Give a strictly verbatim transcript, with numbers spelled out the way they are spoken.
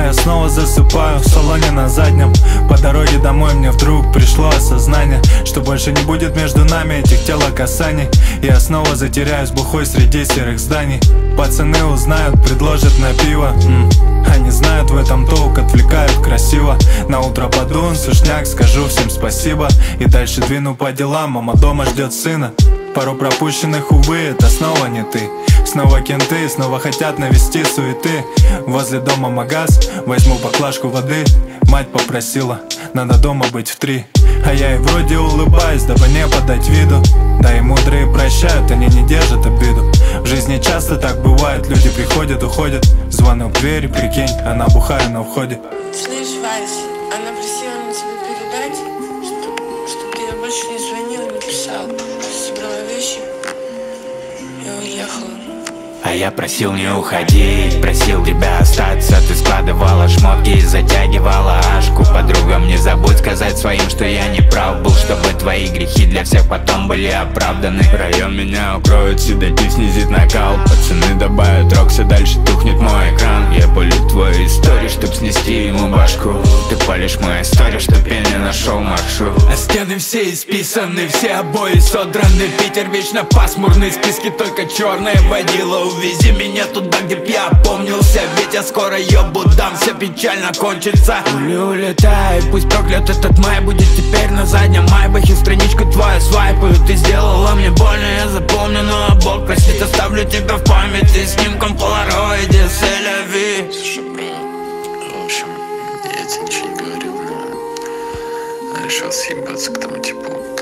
я снова засыпаю в салоне на заднем. По дороге домой мне вдруг пришло осознание, что больше не будет между нами этих телокасаний. Я снова затеряюсь бухой среди серых зданий. Пацаны узнают, предложат на пиво. М -м. Они знают в этом толк, отвлекают красиво. На утро подун, сушняк, скажу всем спасибо. И дальше двину по делам, мама дома ждет сына. Пару пропущенных, увы, это снова не ты. Снова кенты, снова хотят навести суеты. Возле дома магаз, возьму баклажку воды. Мать попросила, надо дома быть в три. А я и вроде улыбаюсь, дабы не подать виду. Да и мудрые прощают, они не держат обиду. В жизни часто так бывает, люди приходят, уходят. Звонок в дверь, прикинь, она бухая на входе. Слышь, Вась, она просила мне тебе передать, что, что ты ей больше не звонил, не писал. Собрала вещи и уехала. А я просил не уходить, просил тебя остаться. Ты складывала шмотки и затягивала ашку. Подругам не забудь сказать своим, что я не прав был, чтобы твои грехи для всех потом были оправданы. Район меня укроет, седатив снизит накал. Пацаны добавят рокса, дальше тухнет мой экран. Я полю твою историю, чтоб снести ему башку. Ты палишь мою историю, чтоб я не нашел маршрут. А стены все исписаны, все обои содраны. Питер вечно пасмурный, списки только черные. Водила, увези меня туда, где б я опомнился. Ведь я скоро ёбу дам, все печально кончится. Ули, улетай, пусть проклят этот май. Будет теперь на заднем майбахе страничку твою свайпаю. Ты сделала мне больно, я запомню, но Бог простит. Оставлю тебя в памяти снимком полароиде. Селяви. Слушай, бро, в общем, я тебе ничего не говорил, но решил съебаться к тому типу.